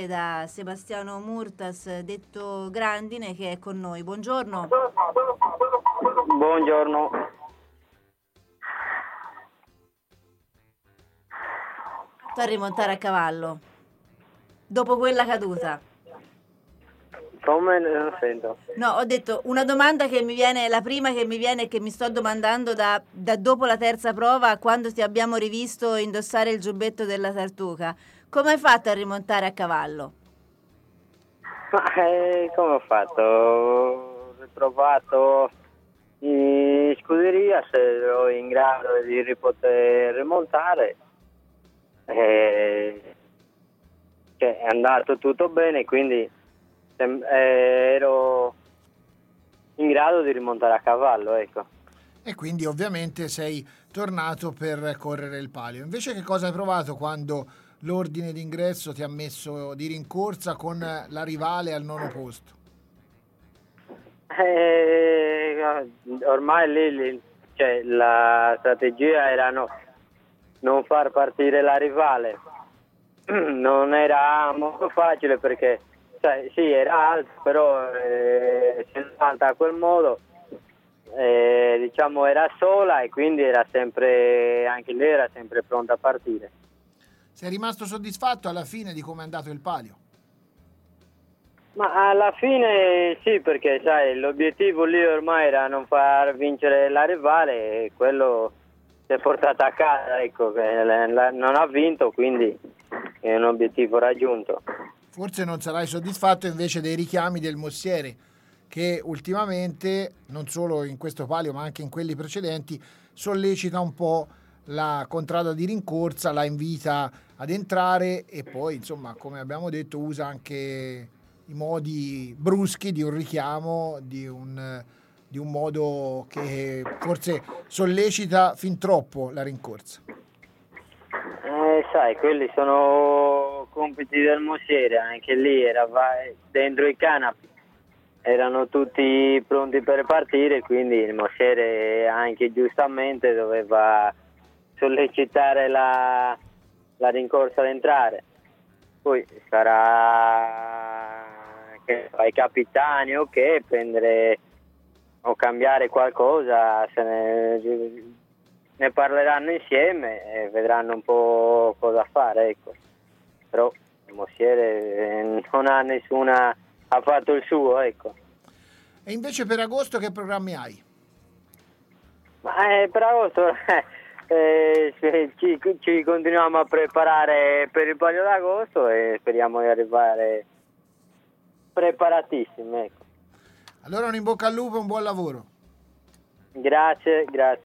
iniziare da Sebastiano Murtas, detto Grandine, che è con noi. Buongiorno. Buongiorno. A rimontare a cavallo dopo quella caduta. Come? Non sento. No, ho detto una domanda che mi viene, la prima che mi viene e che mi sto domandando da dopo la terza prova, quando ti abbiamo rivisto indossare il giubbetto della tartuca. Come hai fatto a rimontare a cavallo? Ma come ho fatto? Ho ritrovato in scuderia se ero in grado di poter rimontare. È andato tutto bene, quindi ero in grado di rimontare a cavallo, ecco. E quindi ovviamente sei tornato per correre il palio. Invece che cosa hai provato quando l'ordine d'ingresso ti ha messo di rincorsa con la rivale al 9° posto? Ormai lì cioè, la strategia era non far partire la rivale. Non era molto facile perché sì, era alta, però essendo alta a quel modo diciamo era sola e quindi era sempre, anche lei era sempre pronta a partire. Sei rimasto soddisfatto alla fine di come è andato il palio? Ma alla fine sì, perché sai, l'obiettivo lì ormai era non far vincere la rivale e quello si è portato a casa, ecco, non ha vinto, quindi è un obiettivo raggiunto. Forse non sarai soddisfatto invece dei richiami del Mossiere, che ultimamente, non solo in questo palio ma anche in quelli precedenti, sollecita un po' la contrada di rincorsa, la invita ad entrare e poi, insomma, come abbiamo detto, usa anche i modi bruschi di un richiamo, di un modo che forse sollecita fin troppo la rincorsa. Sai, quelli sono compiti del Mossiere, anche lì era dentro i canapi. Erano tutti pronti per partire, quindi il Mossiere anche giustamente doveva sollecitare la rincorsa ad entrare. Poi sarà che ai capitani o che prendere o cambiare qualcosa, ne parleranno insieme e vedranno un po' cosa fare, ecco. Però il Mossiere non ha nessuna, ha fatto il suo, ecco. E invece per agosto che programmi hai? Ma per agosto ci continuiamo a preparare per il palio d'agosto e speriamo di arrivare preparatissimi, ecco. Allora un in bocca al lupo e un buon lavoro. Grazie.